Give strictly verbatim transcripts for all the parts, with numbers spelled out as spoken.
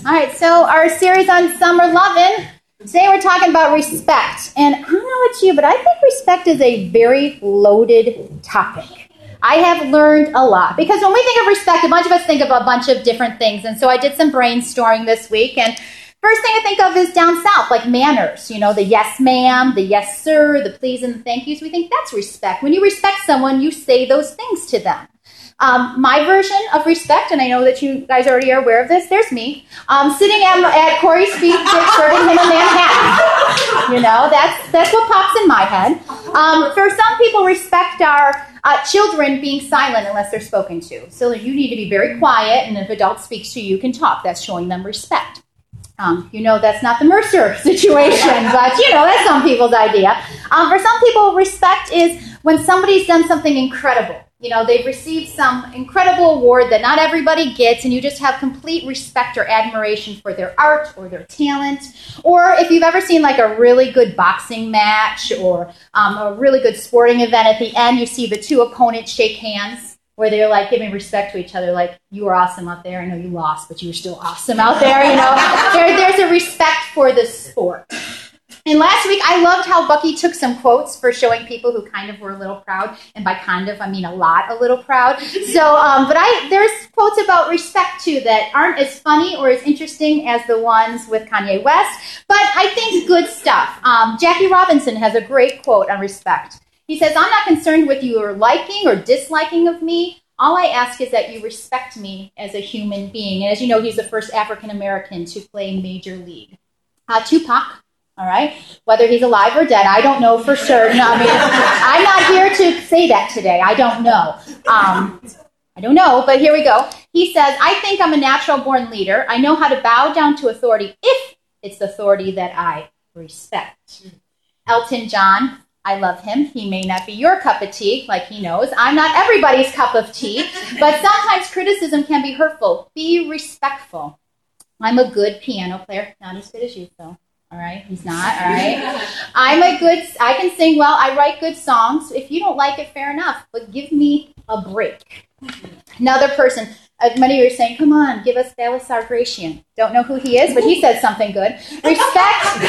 All right, so our series on summer lovin', today we're talking about respect. And I don't know about you, but I think respect is a very loaded topic. I have learned a lot. Because when we think of respect, a bunch of us think of a bunch of different things. And so I did some brainstorming this week. And first thing I think of is down south, like manners. You know, the yes ma'am, the yes sir, the please and the thank yous. We think that's respect. When you respect someone, you say those things to them. Um, my version of respect, and I know that you guys already are aware of this, there's me, um, sitting at, at Corey's feet, serving him a Manhattan. You know, that's that's what pops in my head. Um, for some people, respect are uh, children being silent unless they're spoken to. So you need to be very quiet, and if adult speaks to you, you can talk. That's showing them respect. Um, you know, that's not the Mercer situation, but, you know, that's some people's idea. Um, for some people, respect is when somebody's done something incredible. You know, they've received some incredible award that not everybody gets, and you just have complete respect or admiration for their art or their talent. Or if you've ever seen like a really good boxing match or um, a really good sporting event, at the end you see the two opponents shake hands, where they're like giving respect to each other, like, you were awesome out there. I know you lost, but you were still awesome out there, you know. there, there's a respect for the sport. And last week, I loved how Bucky took some quotes for showing people who kind of were a little proud. And by kind of, I mean a lot, a little proud. So, um, but I there's quotes about respect, too, that aren't as funny or as interesting as the ones with Kanye West. But I think good stuff. Um, Jackie Robinson has a great quote on respect. He says, I'm not concerned with your liking or disliking of me. All I ask is that you respect me as a human being. And as you know, he's the first African-American to play Major League. Uh, Tupac. All right, whether he's alive or dead, I don't know for sure. No, I mean, I'm not here to say that today. I don't know. Um, I don't know, but here we go. He says, I think I'm a natural-born leader. I know how to bow down to authority if it's the authority that I respect. Elton John, I love him. He may not be your cup of tea, like he knows. I'm not everybody's cup of tea, but sometimes criticism can be hurtful. Be respectful. I'm a good piano player. Not as good as you, though. All right, he's not, all right. I'm a good, I can sing well, I write good songs. If you don't like it, fair enough, but give me a break. Another person, uh, many of you are saying, come on, give us Balas Sargratian. Don't know who he is, but he said something good. Respect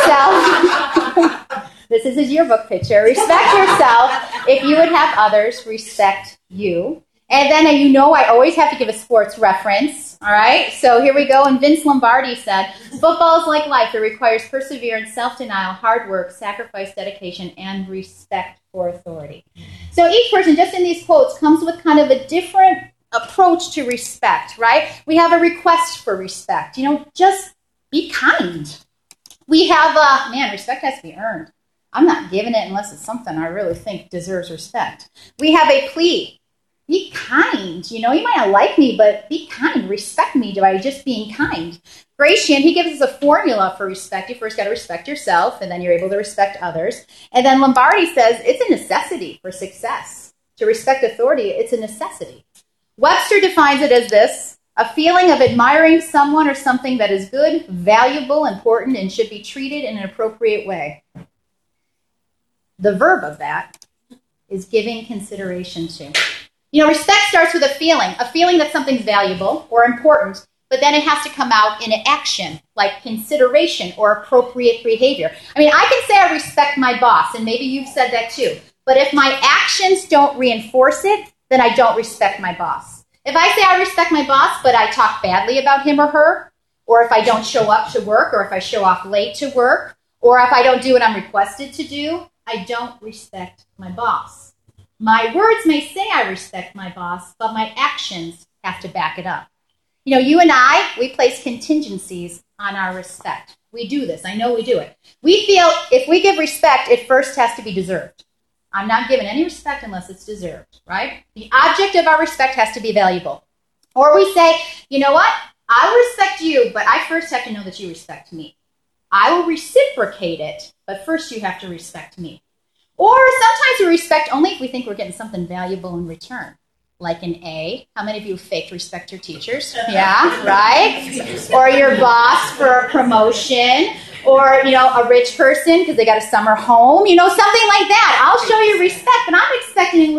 yourself. This is his yearbook picture. Respect yourself if you would have others respect you. And then, uh, you know, I always have to give a sports reference, all right? So here we go. And Vince Lombardi said, football is like life. It requires perseverance, self-denial, hard work, sacrifice, dedication, and respect for authority. So each person, just in these quotes, comes with kind of a different approach to respect, right? We have a request for respect. You know, just be kind. We have a, man, respect has to be earned. I'm not giving it unless it's something I really think deserves respect. We have a plea. Be kind. You know, you might not like me, but be kind. Respect me by just being kind. Gratian, he gives us a formula for respect. You first got to respect yourself, and then you're able to respect others. And then Lombardi says it's a necessity for success. To respect authority, it's a necessity. Webster defines it as this: a feeling of admiring someone or something that is good, valuable, important, and should be treated in an appropriate way. The verb of that is giving consideration to. You know, respect starts with a feeling, a feeling that something's valuable or important, but then it has to come out in an action, like consideration or appropriate behavior. I mean, I can say I respect my boss, and maybe you've said that too, but if my actions don't reinforce it, then I don't respect my boss. If I say I respect my boss, but I talk badly about him or her, or if I don't show up to work, or if I show off late to work, or if I don't do what I'm requested to do, I don't respect my boss. My words may say I respect my boss, but my actions have to back it up. You know, you and I, we place contingencies on our respect. We do this. I know we do it. We feel if we give respect, it first has to be deserved. I'm not giving any respect unless it's deserved, right? The object of our respect has to be valuable. Or we say, you know what? I respect you, but I first have to know that you respect me. I will reciprocate it, but first you have to respect me. Or sometimes we respect only if we think we're getting something valuable in return. Like an A. How many of you fake respect your teachers? Yeah, right? Or your boss for a promotion. Or, you know, a rich person because they got a summer home. You know, something like that. I'll show you respect, but I'm expecting a little,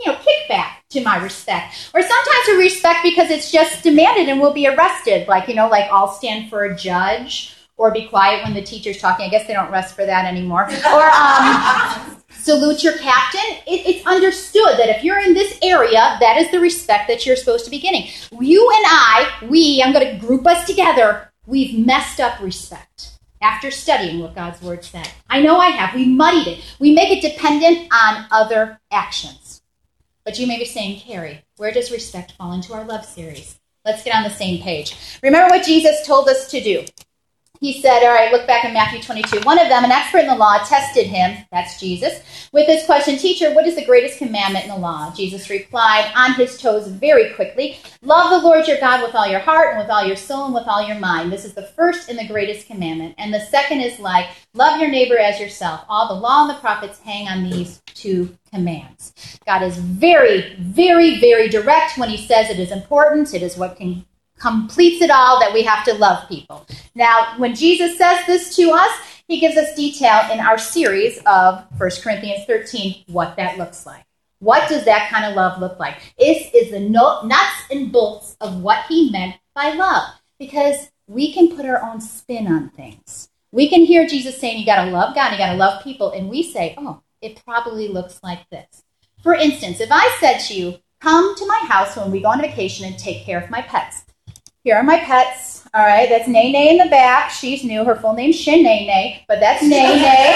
you know, kickback to my respect. Or sometimes we respect because it's just demanded and we'll be arrested. Like, you know, like I'll stand for a judge or be quiet when the teacher's talking. I guess they don't arrest for that anymore. Or um, salute your captain. It, it's understood that if you're in this area, that is the respect that you're supposed to be getting. You and I, we, I'm going to group us together, we've messed up respect after studying what God's word said. I know I have. We muddied it. We make it dependent on other actions. But you may be saying, Carrie, where does respect fall into our love series? Let's get on the same page. Remember what Jesus told us to do. He said, all right, look back in Matthew twenty-two. One of them, an expert in the law, tested him, that's Jesus, with this question, Teacher, what is the greatest commandment in the law? Jesus replied on his toes very quickly, love the Lord your God with all your heart and with all your soul and with all your mind. This is the first and the greatest commandment. And the second is like, love your neighbor as yourself. All the law and the prophets hang on these two commands. God is very, very, very direct when he says it is important. It is what can completes it all, that we have to love people. Now, when Jesus says this to us, he gives us detail in our series of First Corinthians thirteen, what that looks like. What does that kind of love look like? This is the nuts and bolts of what he meant by love, because we can put our own spin on things. We can hear Jesus saying you got to love God, you got to love people, and we say, oh, it probably looks like this. For instance, if I said to you, come to my house when we go on vacation and take care of my pets. Here are my pets. All right, that's Nene in the back. She's new. Her full name's Shin-Nene, but that's Nene.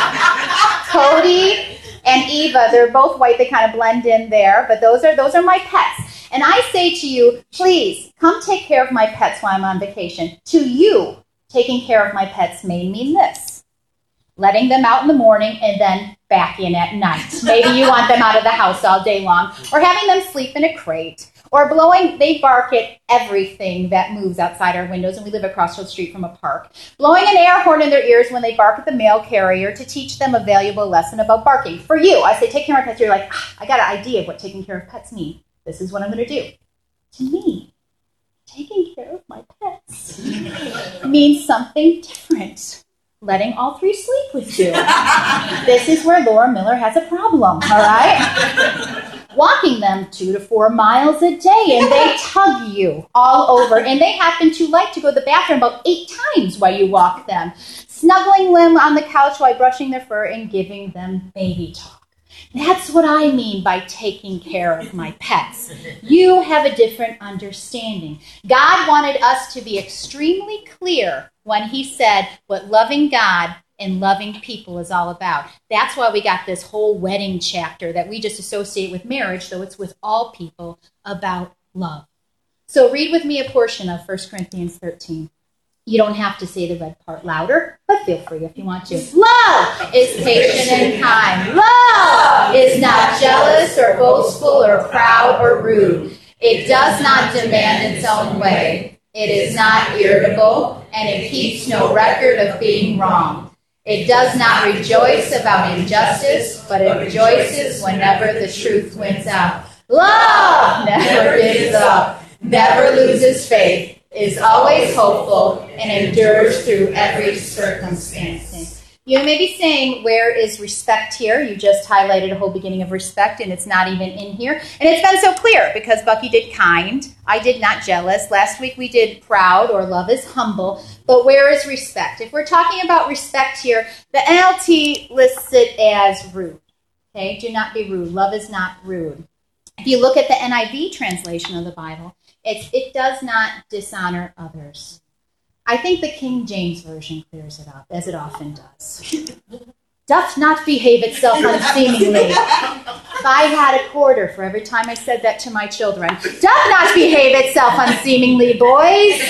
Cody and Eva, they're both white. They kind of blend in there, but those are those are my pets. And I say to you, please, come take care of my pets while I'm on vacation. To you, taking care of my pets may mean this. Letting them out in the morning and then back in at night. Maybe you want them out of the house all day long. Or having them sleep in a crate. Or blowing, they bark at everything that moves outside our windows, and we live across the street from a park. Blowing an air horn in their ears when they bark at the mail carrier to teach them a valuable lesson about barking. For you, I say, take care of my pets. You're like, ah, I got an idea of what taking care of pets mean. This is what I'm going to do. To me, taking care of my pets means something different. Letting all three sleep with you. This is where Laura Miller has a problem, all right? Walking them two to four miles a day, and they tug you all over, and they happen to like to go to the bathroom about eight times while you walk them, snuggling them on the couch while brushing their fur and giving them baby talk. That's what I mean by taking care of my pets. You have a different understanding. God wanted us to be extremely clear when he said what loving God and loving people is all about. That's why we got this whole wedding chapter that we just associate with marriage, though it's with all people, about love. So read with me a portion of First Corinthians thirteen. You don't have to say the red part louder, but feel free if you want to. Love is patient and kind. Love is not jealous or boastful or proud or rude. It does not demand its own way. It is not irritable, and it keeps no record of being wrong. It does not rejoice about injustice, but it rejoices whenever the truth wins out. Love never gives up, never loses faith, is always hopeful, and endures through every circumstance. You may be saying, where is respect here? You just highlighted a whole beginning of respect, and it's not even in here. And it's been so clear, because Bucky did kind. I did not jealous. Last week we did proud, or love is humble. But where is respect? If we're talking about respect here, the N L T lists it as rude. Okay, do not be rude. Love is not rude. If you look at the N I V translation of the Bible, It, it does not dishonor others. I think the King James Version clears it up, as it often does. Doth not behave itself unseemingly. If I had a quarter for every time I said that to my children, doth not behave itself unseemingly, boys.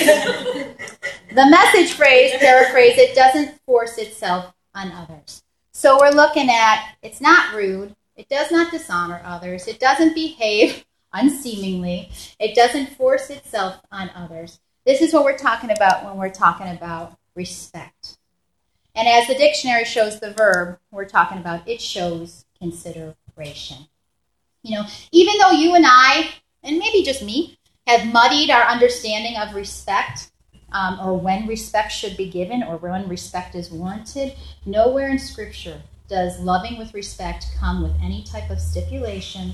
The Message phrase, paraphrase, it doesn't force itself on others. So we're looking at, it's not rude, it does not dishonor others, it doesn't behave unseemingly. It doesn't force itself on others. This is what we're talking about when we're talking about respect. And as the dictionary shows the verb, we're talking about it shows consideration. You know, even though you and I, and maybe just me, have muddied our understanding of respect, um, or when respect should be given, or when respect is warranted, nowhere in Scripture does loving with respect come with any type of stipulations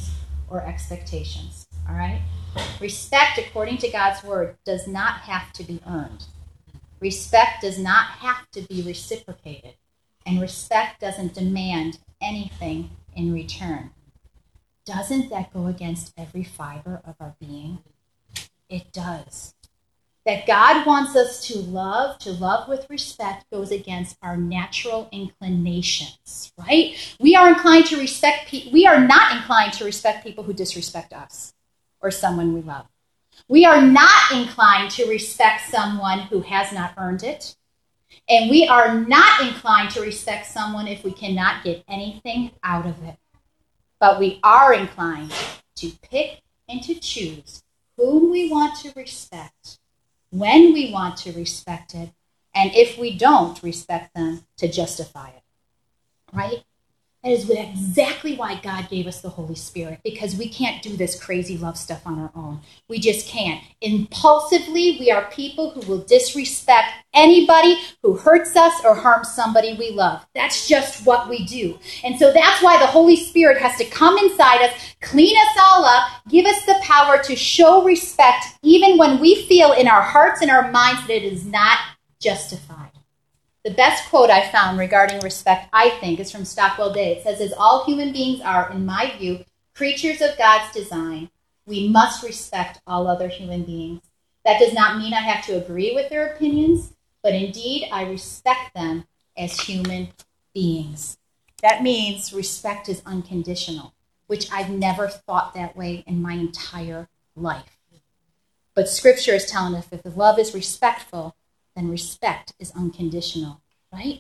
or expectations. All right? Respect, according to God's word, does not have to be earned. Respect does not have to be reciprocated. And respect doesn't demand anything in return. Doesn't that go against every fiber of our being? It does. That God wants us to love, to love with respect, goes against our natural inclinations, right? We are inclined to respect people. We are not inclined to respect people who disrespect us or someone we love. We are not inclined to respect someone who has not earned it. And we are not inclined to respect someone if we cannot get anything out of it. But we are inclined to pick and to choose whom we want to respect, when we want to respect it, and if we don't respect them, to justify it. Right? That is exactly why God gave us the Holy Spirit, because we can't do this crazy love stuff on our own. We just can't. Impulsively, we are people who will disrespect anybody who hurts us or harms somebody we love. That's just what we do. And so that's why the Holy Spirit has to come inside us, clean us all up, give us the power to show respect even when we feel in our hearts and our minds that it is not justified. The best quote I found regarding respect, I think, is from Stockwell Day. It says, as all human beings are, in my view, creatures of God's design, we must respect all other human beings. That does not mean I have to agree with their opinions, but indeed I respect them as human beings. That means respect is unconditional, which I've never thought that way in my entire life. But Scripture is telling us that if love is respectful, then respect is unconditional, right?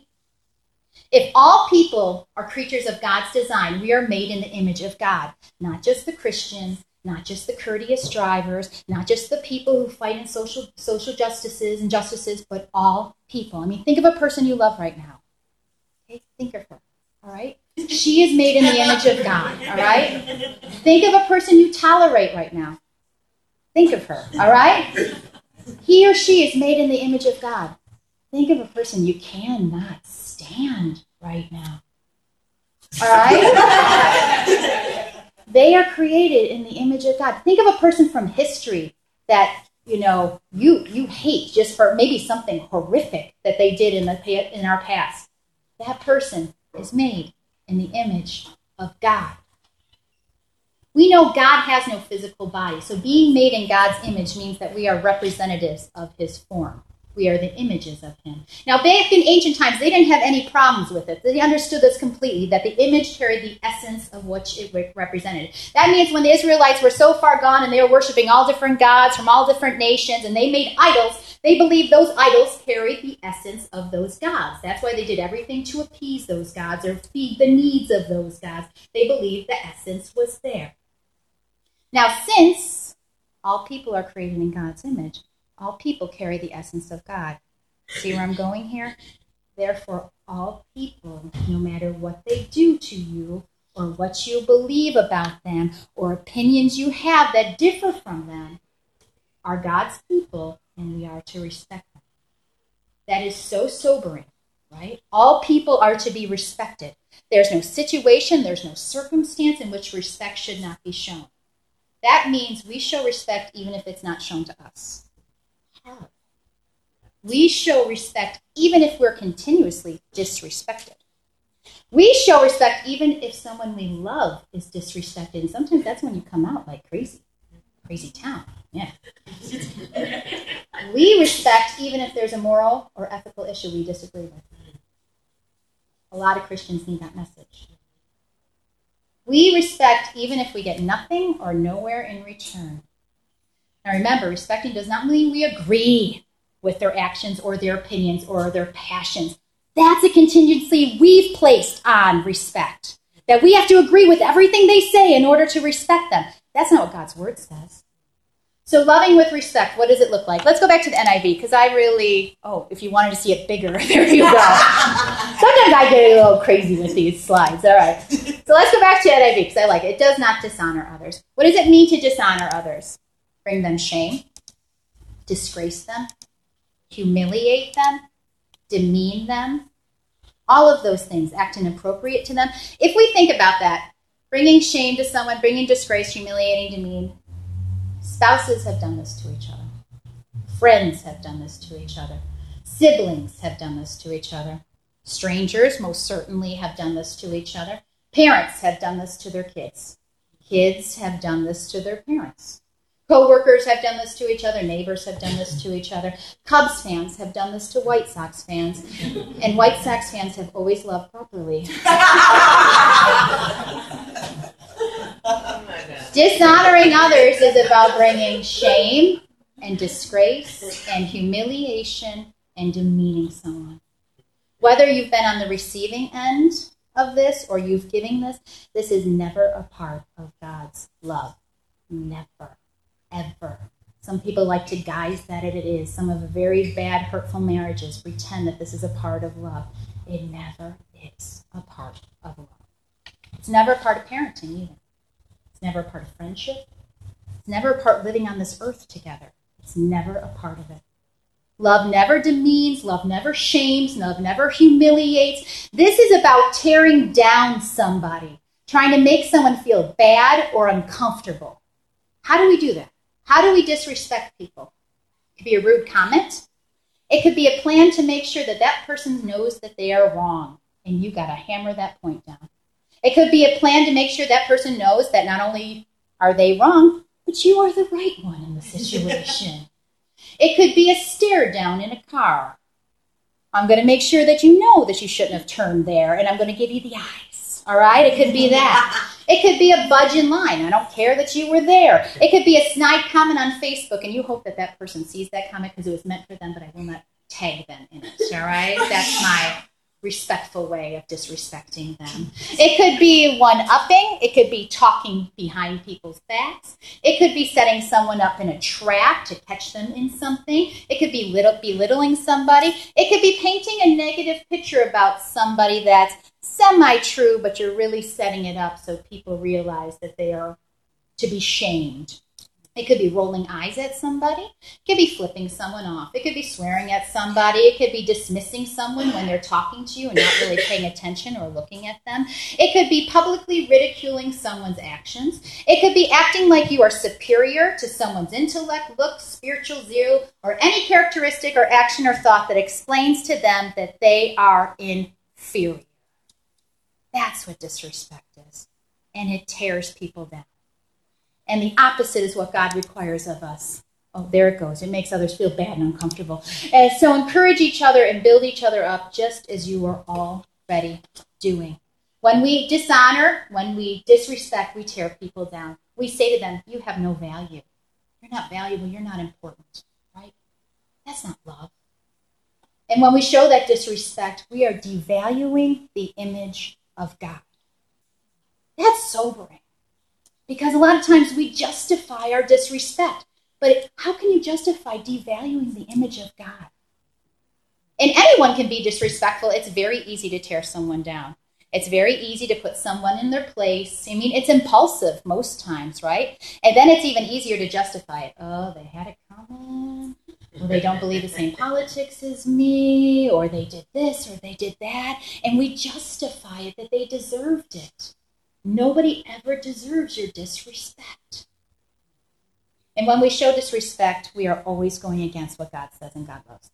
If all people are creatures of God's design, we are made in the image of God. Not just the Christians, not just the courteous drivers, not just the people who fight in social social justices and justices, but all people. I mean, think of a person you love right now. Okay, think of her, all right? She is made in the image of God, all right? Think of a person you tolerate right now. Think of her, all right? He or she is made in the image of God. Think of a person you cannot stand right now. All right? They are created in the image of God. Think of a person from history that, you know, you you hate just for maybe something horrific that they did in the in our past. That person is made in the image of God. We know God has no physical body, so being made in God's image means that we are representatives of his form. We are the images of him. Now, back in ancient times, they didn't have any problems with it. They understood this completely, that the image carried the essence of what it represented. That means when the Israelites were so far gone and they were worshiping all different gods from all different nations and they made idols, they believed those idols carried the essence of those gods. That's why they did everything to appease those gods or feed the needs of those gods. They believed the essence was there. Now, since all people are created in God's image, all people carry the essence of God. See where I'm going here? Therefore, all people, no matter what they do to you or what you believe about them or opinions you have that differ from them, are God's people, and we are to respect them. That is so sobering, right? All people are to be respected. There's no situation, there's no circumstance in which respect should not be shown. That means we show respect even if it's not shown to us. Hard. We show respect even if we're continuously disrespected. We show respect even if someone we love is disrespected. And sometimes that's when you come out like crazy. Crazy town. Yeah. We respect even if there's a moral or ethical issue we disagree with. A lot of Christians need that message. We respect even if we get nothing or nowhere in return. Now remember, respecting does not mean we agree with their actions or their opinions or their passions. That's a contingency we've placed on respect. That we have to agree with everything they say in order to respect them. That's not what God's word says. So loving with respect, what does it look like? Let's go back to the N I V, because I really, oh, if you wanted to see it bigger, there you go. Sometimes I get a little crazy with these slides. All right. So let's go back to N I V, because I like it. It does not dishonor others. What does it mean to dishonor others? Bring them shame, disgrace them, humiliate them, demean them, all of those things, act inappropriate to them. If we think about that, bringing shame to someone, bringing disgrace, humiliating, demean. Spouses have done this to each other. Friends have done this to each other. Siblings have done this to each other. Strangers most certainly have done this to each other. Parents have done this to their kids. Kids have done this to their parents. Co-workers have done this to each other. Neighbors have done this to each other. Cubs fans have done this to White Sox fans. And White Sox fans have always loved properly. Dishonoring others is about bringing shame and disgrace and humiliation and demeaning someone. Whether you've been on the receiving end of this or you've given this, this is never a part of God's love. Never. Ever. Some people like to guise that it is. Some of the very bad, hurtful marriages pretend that this is a part of love. It never is a part of love. It's never a part of parenting either. It's never a part of friendship. It's never a part of living on this earth together. It's never a part of it. Love never demeans. Love never shames. Love never humiliates. This is about tearing down somebody, trying to make someone feel bad or uncomfortable. How do we do that? How do we disrespect people? It could be a rude comment. It could be a plan to make sure that that person knows that they are wrong, and you got to hammer that point down. It could be a plan to make sure that person knows that not only are they wrong, but you are the right one in the situation. It could be a stare down in a car. I'm going to make sure that you know that you shouldn't have turned there, and I'm going to give you the eyes. All right? It could be that. It could be a budge in line. I don't care that you were there. It could be a snide comment on Facebook, and you hope that that person sees that comment because it was meant for them, but I will not tag them in it. All right? That's my respectful way of disrespecting them. It could be one-upping. It could be talking behind people's backs. It could be setting someone up in a trap to catch them in something. It could be little, belittling somebody. It could be painting a negative picture about somebody that's semi-true, but you're really setting it up so people realize that they are to be shamed. It could be rolling eyes at somebody. It could be flipping someone off. It could be swearing at somebody. It could be dismissing someone when they're talking to you and not really paying attention or looking at them. It could be publicly ridiculing someone's actions. It could be acting like you are superior to someone's intellect, look, spiritual zeal, or any characteristic or action or thought that explains to them that they are inferior. That's what disrespect is. And it tears people down. And the opposite is what God requires of us. Oh, there it goes. It makes others feel bad and uncomfortable. And so encourage each other and build each other up just as you are already doing. When we dishonor, when we disrespect, we tear people down. We say to them, you have no value. You're not valuable. You're not important. Right? That's not love. And when we show that disrespect, we are devaluing the image of God. That's sobering. Because a lot of times we justify our disrespect. But how can you justify devaluing the image of God? And anyone can be disrespectful. It's very easy to tear someone down. It's very easy to put someone in their place. I mean, it's impulsive most times, right? And then it's even easier to justify it. Oh, they had it coming. Well, they don't believe the same politics as me. Or they did this or they did that. And we justify it that they deserved it. Nobody ever deserves your disrespect. And when we show disrespect, we are always going against what God says and God loves.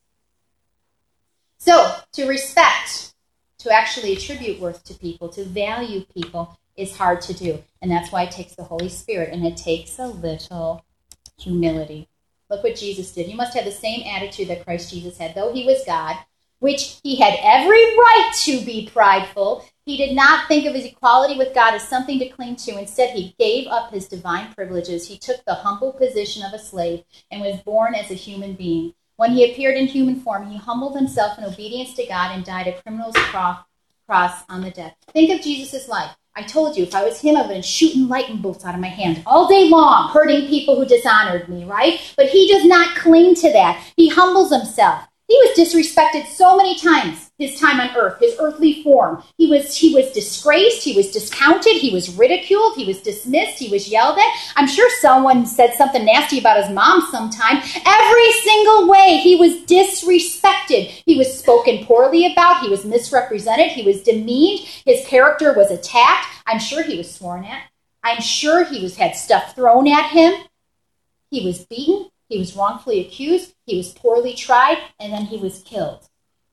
So, to respect, to actually attribute worth to people, to value people, is hard to do. And that's why it takes the Holy Spirit, and it takes a little humility. Look what Jesus did. You must have the same attitude that Christ Jesus had. Though he was God, which he had every right to be prideful, he did not think of his equality with God as something to cling to. Instead, he gave up his divine privileges. He took the humble position of a slave and was born as a human being. When he appeared in human form, he humbled himself in obedience to God and died a criminal's cross on the death. Think of Jesus' life. I told you, if I was him, I would have been shooting lightning bolts out of my hand all day long, hurting people who dishonored me, right? But he does not cling to that. He humbles himself. He was disrespected so many times, his time on earth, his earthly form. He was, he was disgraced, he was discounted, he was ridiculed, he was dismissed, he was yelled at. I'm sure someone said something nasty about his mom sometime. Every single way, he was disrespected. He was spoken poorly about, he was misrepresented, he was demeaned, his character was attacked. I'm sure he was sworn at. I'm sure he was had stuff thrown at him. He was beaten. He was wrongfully accused, he was poorly tried, and then he was killed.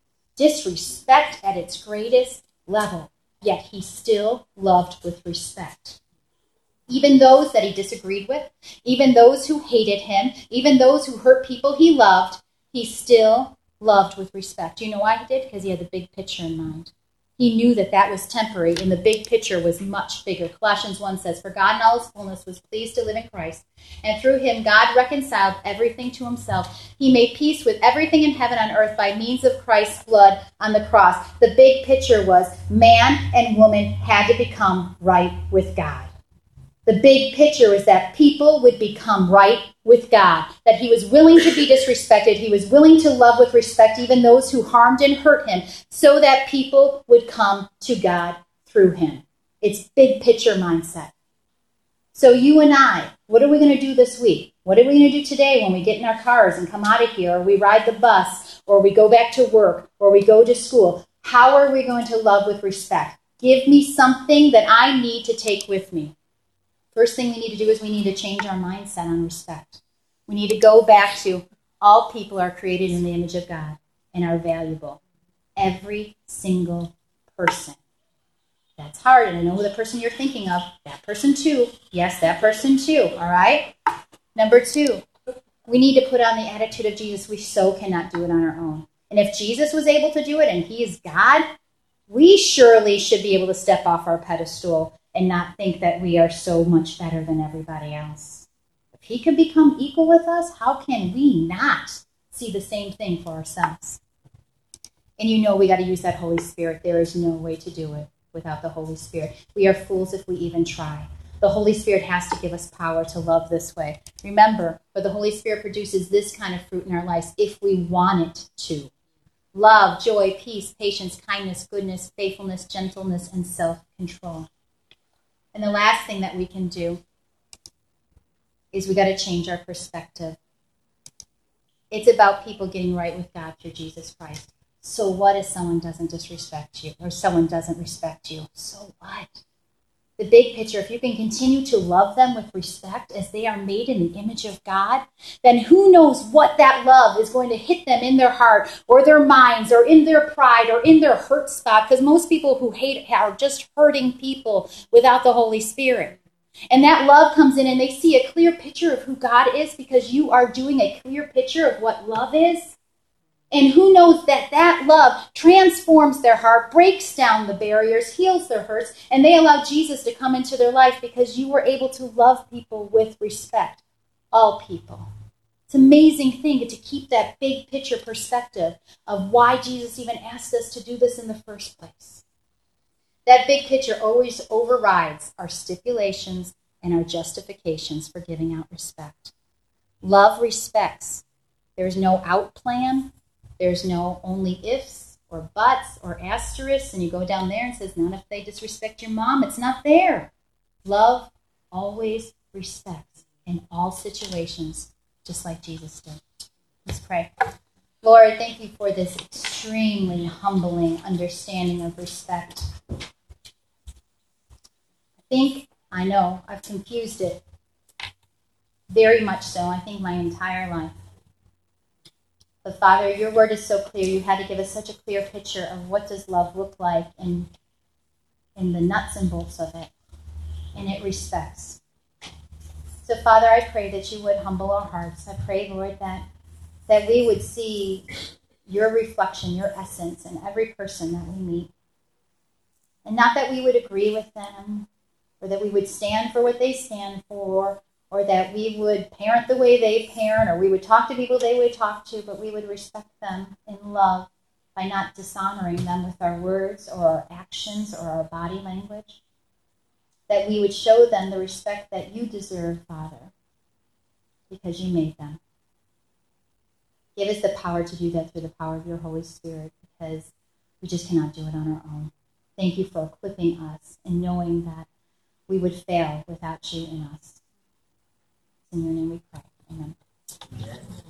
Disrespect at its greatest level, yet he still loved with respect. Even those that he disagreed with, even those who hated him, even those who hurt people he loved, he still loved with respect. Do you know why he did? Because he had the big picture in mind. He knew that that was temporary, and the big picture was much bigger. Colossians one says, "For God in all his fullness was pleased to live in Christ, and through him God reconciled everything to himself. He made peace with everything in heaven and earth by means of Christ's blood on the cross." The big picture was man and woman had to become right with God. The big picture was that people would become right with God, that he was willing to be disrespected, he was willing to love with respect even those who harmed and hurt him, so that people would come to God through him. It's big picture mindset. So you and I, what are we going to do this week? What are we going to do today when we get in our cars and come out of here, or we ride the bus, or we go back to work, or we go to school? How are we going to love with respect? Give me something that I need to take with me. First thing we need to do is we need to change our mindset on respect. We need to go back to all people are created in the image of God and are valuable. Every single person. That's hard, and I know the person you're thinking of. That person too. Yes, that person too. All right? Number two, we need to put on the attitude of Jesus. We so cannot do it on our own. And if Jesus was able to do it and he is God, we surely should be able to step off our pedestal and not think that we are so much better than everybody else. If he could become equal with us, how can we not see the same thing for ourselves? And you know we got to use that Holy Spirit. There is no way to do it without the Holy Spirit. We are fools if we even try. The Holy Spirit has to give us power to love this way. Remember, but the Holy Spirit produces this kind of fruit in our lives if we want it to. Love, joy, peace, patience, kindness, goodness, faithfulness, gentleness, and self-control. And the last thing that we can do is we got to change our perspective. It's about people getting right with God through Jesus Christ. So what if someone doesn't disrespect you or someone doesn't respect you? So what? The big picture, if you can continue to love them with respect as they are made in the image of God, then who knows what that love is going to hit them in their heart or their minds or in their pride or in their hurt spot, because most people who hate are just hurting people without the Holy Spirit. And that love comes in and they see a clear picture of who God is because you are doing a clear picture of what love is. And who knows that that love transforms their heart, breaks down the barriers, heals their hurts, and they allow Jesus to come into their life because you were able to love people with respect. All people. It's an amazing thing to keep that big picture perspective of why Jesus even asked us to do this in the first place. That big picture always overrides our stipulations and our justifications for giving out respect. Love respects. There's no out plan. There's no only ifs or buts or asterisks, and you go down there and it says, not if they disrespect your mom. It's not there. Love always respects in all situations, just like Jesus did. Let's pray. Lord, thank you for this extremely humbling understanding of respect. I think, I know, I've confused it very much so, I think my entire life. But Father, your word is so clear. You had to give us such a clear picture of what does love look like in, in the nuts and bolts of it. And it respects. So Father, I pray that you would humble our hearts. I pray, Lord, that, that we would see your reflection, your essence in every person that we meet. And not that we would agree with them, or that we would stand for what they stand for, or that we would parent the way they parent, or we would talk to people they would talk to, but we would respect them in love by not dishonoring them with our words or our actions or our body language. That we would show them the respect that you deserve, Father, because you made them. Give us the power to do that through the power of your Holy Spirit, because we just cannot do it on our own. Thank you for equipping us and knowing that we would fail without you in us. In your name we pray. Amen.